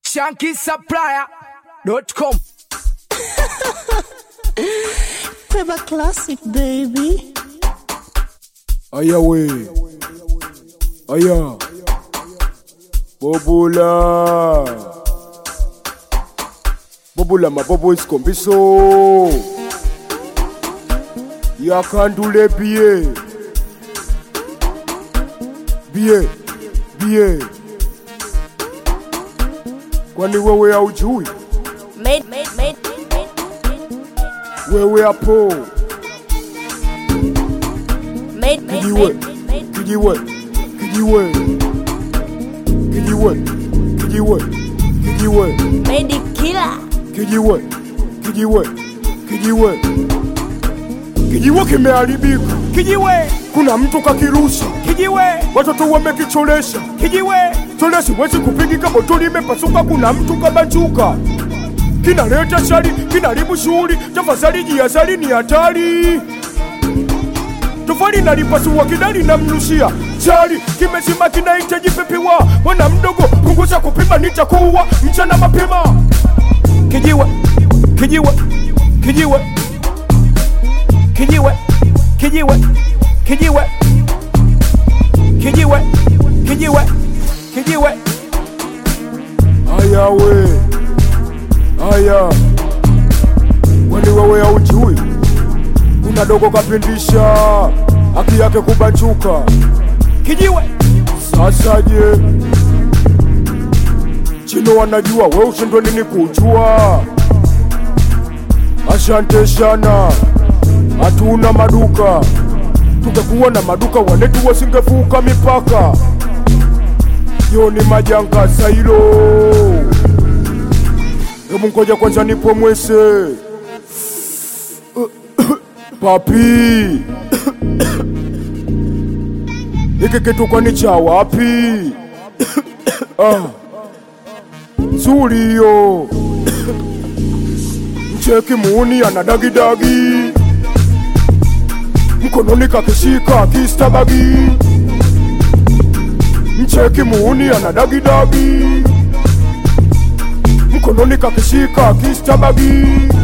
ShankySupplier.com. Peba classic, baby. Aya we. Aya. Bobula. Bobula mabobo iskombiso. Yakandule biye. Biye. Biye. Kwani wewe haujui? Made. Wewe hapo. Made. Kijiwe. Made it killer. Kijiwe kimeharibika. Kijiwe, Kuna mtu kakirusha. kijiwe, Watoto wamekicholesha. kijiwe, Tolesi wezi kupigika, botoli imepasuka. Kuna mtu kabanchuka. Kinaleta shari, kinaribu shughuli. Tafadhali jihadhari, ni hatari. Tofali nalipasua, kidari na mnushia. Chari, kimezima kinahitaji pepewa. Mwana mdogo, punguza kupima, nitakuwa mchana mapema. kijiwe, kijiwe, kijiwe, kijiwe, kijiwe, kijiwe, kijiwe, kijiwe, kijiwe. Aya we. Aya. Kwani wewe haujui? Kuna dogo kapindisha, haki yake kubanchuka. Kijiwe, Sasa je, chino wanajua, we ushindwe nini kujua? Asante sana, hatuna maduka. Tungekuwa na maduka, wanetu wasingevuka mipaka. Yo ni majanga sailo. Hebu ngoja kwanza nipo mwese. Papi. Hiki kitu kwani cha wapi? Zuri yo. Mcheki muuni ana dagidagi. Mkononi kakishika kistabagi. Mcheki muuni ana dagidagi. Mkononi kakishika kistabagi.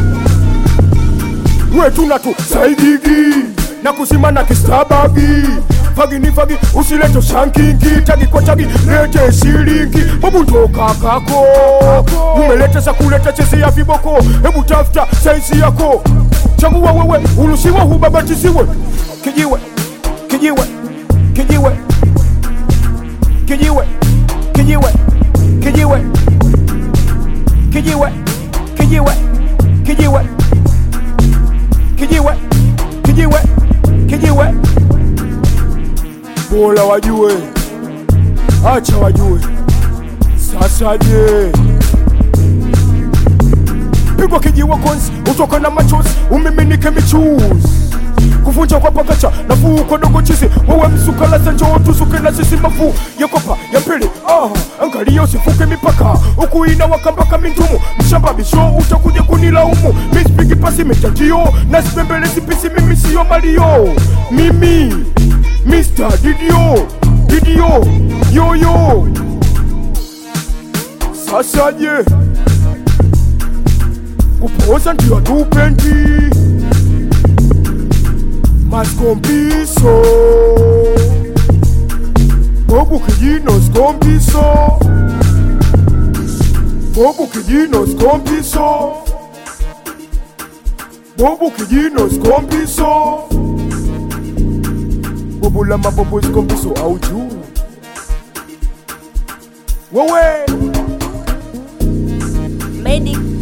Wetu na tu saigigi na kusimana kistabagi. Fagi ni fagi, usileto shankingi. Tagi kwa tagi, lete shilingi. Hebu toka kako, umeleta za kuleta chezi ya viboko. Hebu tafuta saizi yako, chagua wewe, urusiwa hubabatiziwe. kijiwe, kijiwe, kijiwe, kijiwe, kijiwe, kijiwe, kijiwe, kijiwe, kijiwe, kijiwe, kijiwe, kijiwe. Bora wajue, acha wajue. Sasa je, pigwa kijiwe konsi, utoka na machozi, umiminike michuzi. Kuvunja kwa pakacha, nafuu kwa dogo chizi. Wewe msuka la sanjo, tusuke na sisi mafu. Yakopa, ya pili, angalia usifuke mipaka. Uku ina wakambaka mintumu, mshamba bisho, utakuja kunilaumu. Mispigi pasi mechanjio, na sipembele sipisi mimi siyo Mario. Mimi Mr. Didio, yo. Sasa je, kupoza ndio tupendi. Maskombiso, bobu kijino skombiso. Bobu kijino skombiso. Bobula mabobo skombiso auju. Wewe Made it